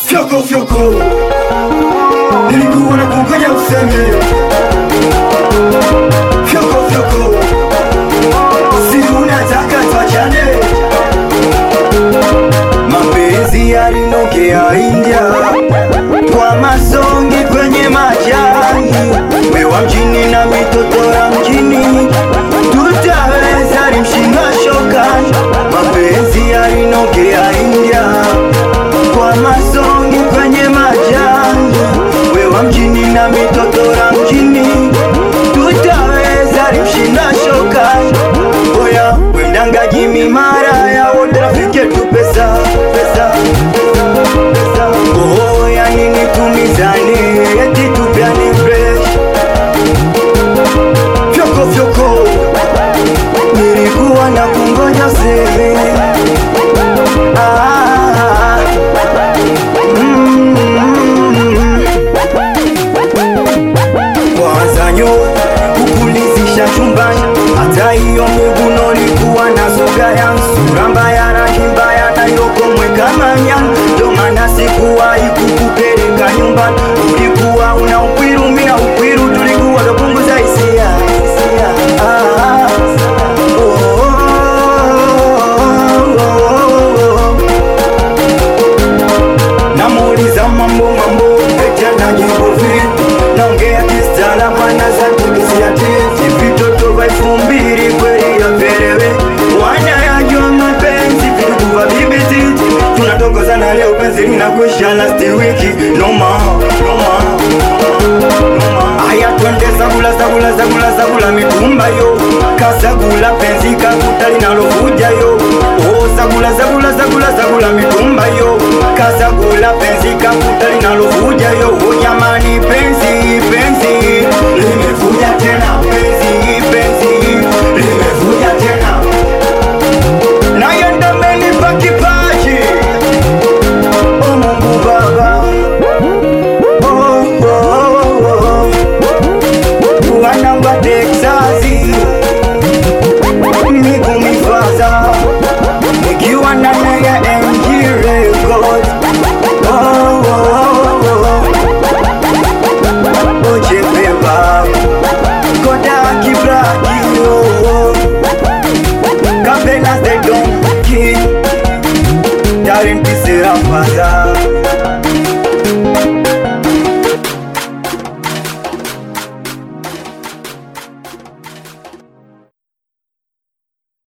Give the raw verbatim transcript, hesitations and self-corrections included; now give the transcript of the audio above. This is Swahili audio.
Fyoko fyoko nilikuwa na kungoja useme. Fyoko fyoko si unataka tuachane. Mapenzi yalinokea India kwa masongi kwenye majani. Wewa mjini na mitoto ya mjini, tutaweza limshinda shokani. Mapenzi yalinokea India kwa masongi kwenye majani. Wewa mjini na mitoto ya mjini, tutaweza limshinda shokani. Oya we mdangaji mimara ya wote rafiki tu pesa pesa pesa. Oya nini tumizane eti tupiane fresh. Fyoko fyoko nilikuwa na kungoja seme. Ah, mm, mm. Kwanza nyo kukulizisha chumbani, hata hiyo miguno likuwa na soga ya sura mbaya na kimbaya na yoko mweka manya. Ndo maana sikuwahi kukupeleka nyumbani. Ulikuwa una ukwiru mina ukwiru, tulikuwa tupunguza hisia. Ah, oh, oh, oh, oh, oh. Namuuliza mambo mambo eti anajibu vipi. Naongea kistala pana za kukisia tizi. Vitoto wa elfu mbili kweli ya velewe, wanayajua mapenzi vitu wa bibiti. Tunatongozana leo penzi linakwisha last wiki. Noma, noma, noma. Aya twende sagula sagula sagula sagula mitumba yo. Kasagula penzi kakuta linalovuja yo. Oh sagula sagula sagula sagula mitumba yo.